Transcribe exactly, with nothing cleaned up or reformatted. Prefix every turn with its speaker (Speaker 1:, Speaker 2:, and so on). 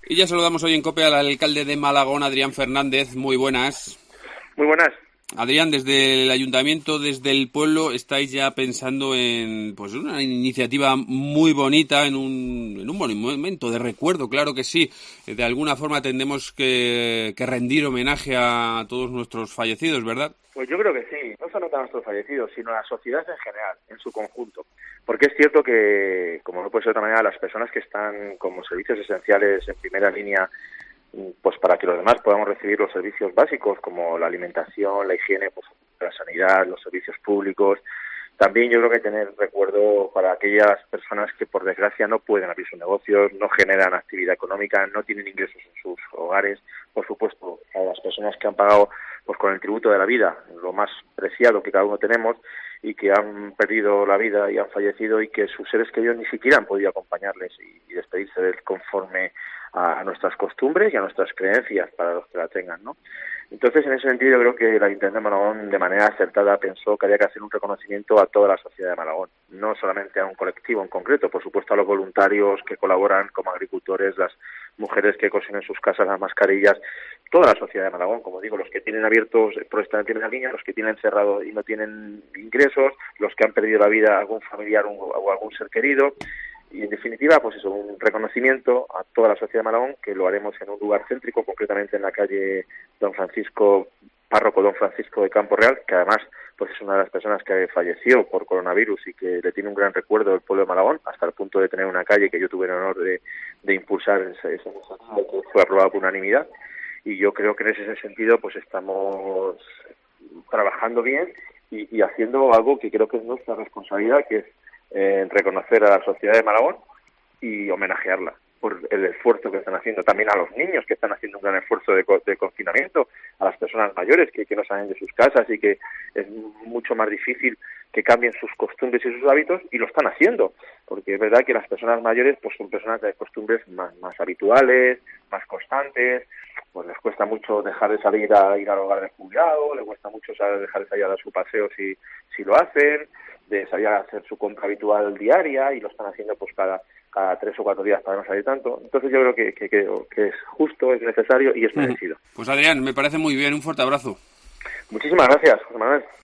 Speaker 1: Y ya saludamos hoy en COPE al alcalde de Malagón, Adrián Fernández. Muy buenas.
Speaker 2: Muy buenas.
Speaker 1: Adrián, desde el ayuntamiento, desde el pueblo, estáis ya pensando en pues una iniciativa muy bonita, en un, en un monumento de recuerdo, claro que sí. De alguna forma tendremos que, que rendir homenaje a todos nuestros fallecidos, ¿verdad?
Speaker 2: Pues yo creo que sí, no solo a nuestros fallecidos, sino a la sociedad en general, en su conjunto. Porque es cierto que, como no puede ser de otra manera, las personas que están como servicios esenciales en primera línea, pues para que los demás podamos recibir los servicios básicos como la alimentación, la higiene, pues la sanidad, los servicios públicos. También yo creo que hay que tener recuerdo para aquellas personas que por desgracia no pueden abrir sus negocios, no generan actividad económica, no tienen ingresos en sus hogares. Por supuesto, a las personas que han pagado pues con el tributo de la vida, lo más preciado que cada uno tenemos, y que han perdido la vida y han fallecido y que sus seres queridos ni siquiera han podido acompañarles y, y despedirse de él conforme a, a nuestras costumbres y a nuestras creencias para los que la tengan, ¿no? Entonces, en ese sentido, yo creo que el Ayuntamiento de Malagón, de manera acertada, pensó que había que hacer un reconocimiento a toda la sociedad de Malagón, no solamente a un colectivo en concreto, por supuesto a los voluntarios que colaboran como agricultores, las mujeres que cosen en sus casas las mascarillas, toda la sociedad de Malagón, como digo, los que tienen abiertos por esta primera línea, los que tienen cerrado y no tienen ingresos, los que han perdido la vida algún familiar o algún ser querido. Y en definitiva, pues eso, un reconocimiento a toda la sociedad de Malagón, que lo haremos en un lugar céntrico, concretamente en la calle Don Francisco, párroco Don Francisco de Campo Real, que además pues es una de las personas que falleció por coronavirus y que le tiene un gran recuerdo del pueblo de Malagón, hasta el punto de tener una calle que yo tuve el honor de, de impulsar esa iniciativa que fue aprobada por unanimidad. Y yo creo que en ese sentido pues estamos trabajando bien y, y haciendo algo que creo que es nuestra responsabilidad, que es Eh, reconocer a la sociedad de Malagón y homenajearla por el esfuerzo que están haciendo, también a los niños que están haciendo un gran esfuerzo de, de confinamiento, a las personas mayores que, que no salen de sus casas y que es mucho más difícil que cambien sus costumbres y sus hábitos, y lo están haciendo, porque es verdad que las personas mayores pues son personas de costumbres más, más habituales, más constantes, pues les cuesta mucho dejar de salir a ir al hogar del jubilado, les cuesta mucho dejar de salir a dar su paseo si, si lo hacen, de salir a hacer su compra habitual diaria, y lo están haciendo pues cada, cada tres o cuatro días para no salir tanto. Entonces yo creo que, que, que, que es justo, es necesario y es merecido.
Speaker 1: Pues Adrián, me parece muy bien, un fuerte abrazo.
Speaker 2: Muchísimas gracias, José Manuel.